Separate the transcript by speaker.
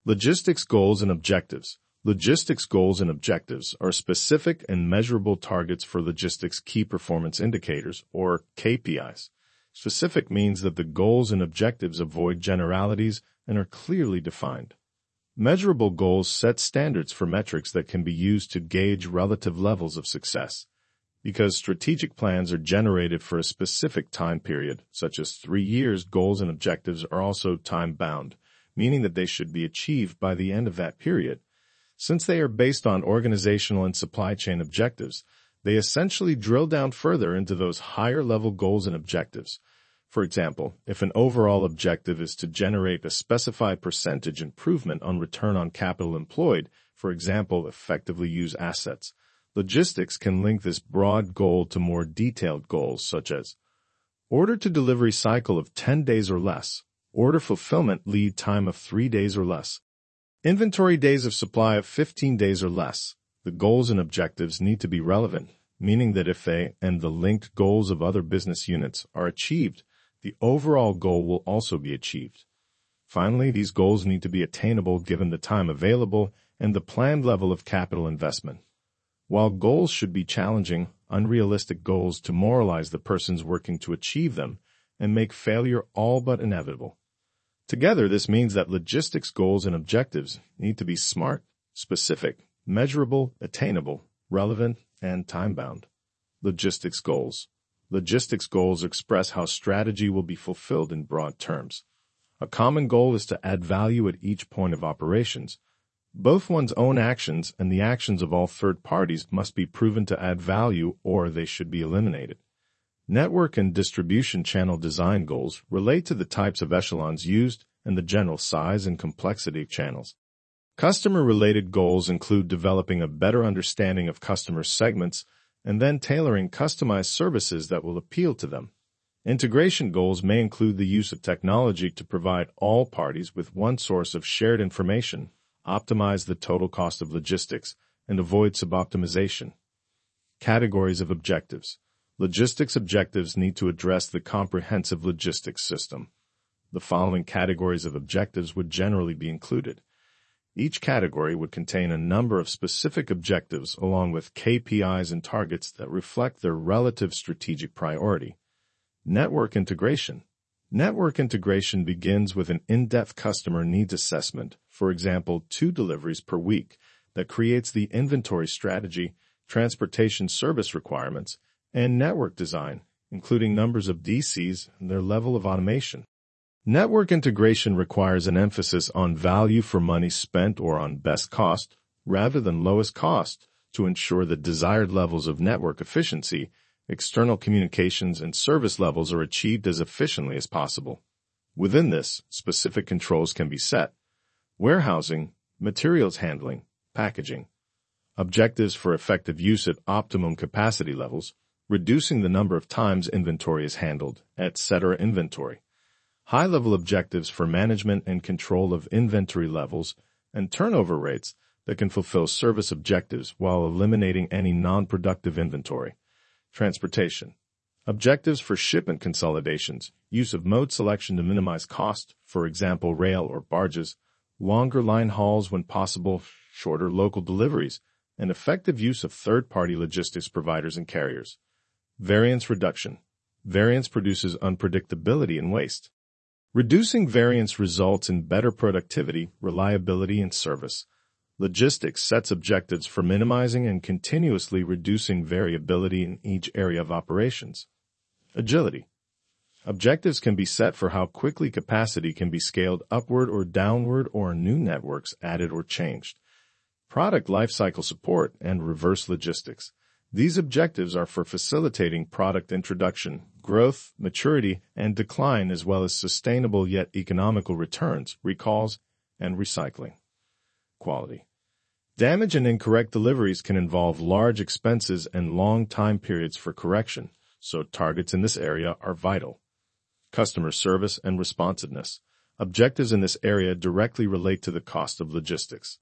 Speaker 1: Logistics goals and objectives. Logistics goals and objectives are specific and measurable targets for logistics key performance indicators, or KPIs. Specific means that the goals and objectives avoid generalities and are clearly defined. Measurable goals set standards for metrics that can be used to gauge relative levels of success. Because strategic plans are generated for a specific time period, such as 3 years, goals and objectives are also time-bound, meaning that they should be achieved by the end of that period. Since they are based on organizational and supply chain objectives, they essentially drill down further into those higher-level goals and objectives. For example, if an overall objective is to generate a specified percentage improvement on return on capital employed, for example, effectively use assets, logistics can link this broad goal to more detailed goals such as order to delivery cycle of 10 days or less, order fulfillment lead time of 3 days or less, inventory days of supply of 15 days or less. The goals and objectives need to be relevant, meaning that if they and the linked goals of other business units are achieved, the overall goal will also be achieved. Finally, these goals need to be attainable given the time available and the planned level of capital investment. While goals should be challenging, unrealistic goals demoralize the persons working to achieve them and make failure all but inevitable. Together, this means that logistics goals and objectives need to be smart, specific, measurable, attainable, relevant, and time-bound. Logistics goals. Logistics goals express how strategy will be fulfilled in broad terms. A common goal is to add value at each point of operations. Both one's own actions and the actions of all third parties must be proven to add value or they should be eliminated. Network and distribution channel design goals relate to the types of echelons used and the general size and complexity of channels. Customer-related goals include developing a better understanding of customer segments and then tailoring customized services that will appeal to them. Integration goals may include the use of technology to provide all parties with one source of shared information, optimize the total cost of logistics, and avoid suboptimization. Categories of objectives. Logistics objectives need to address the comprehensive logistics system. The following categories of objectives would generally be included. Each category would contain a number of specific objectives along with KPIs and targets that reflect their relative strategic priority. Network integration. Network integration begins with an in-depth customer needs assessment, for example, 2 deliveries per week, that creates the inventory strategy, transportation service requirements, and network design, including numbers of DCs and their level of automation. Network integration requires an emphasis on value for money spent or on best cost, rather than lowest cost, to ensure that desired levels of network efficiency, external communications, and service levels are achieved as efficiently as possible. Within this, specific controls can be set. Warehousing, materials handling, packaging. Objectives for effective use at optimum capacity levels, reducing the number of times inventory is handled, etc. Inventory. High-level objectives for management and control of inventory levels and turnover rates that can fulfill service objectives while eliminating any non-productive inventory. Transportation. Objectives for shipment consolidations, use of mode selection to minimize cost, for example, rail or barges, longer line hauls when possible, shorter local deliveries, and effective use of third-party logistics providers and carriers. Variance reduction. Variance produces unpredictability and waste. Reducing variance results in better productivity, reliability, and service. Logistics sets objectives for minimizing and continuously reducing variability in each area of operations. Agility. Objectives can be set for how quickly capacity can be scaled upward or downward or new networks added or changed. Product lifecycle support and reverse logistics. These objectives are for facilitating product introduction, growth, maturity, and decline, as well as sustainable yet economical returns, recalls, and recycling. Quality. Damage and incorrect deliveries can involve large expenses and long time periods for correction, so targets in this area are vital. Customer service and responsiveness. Objectives in this area directly relate to the cost of logistics.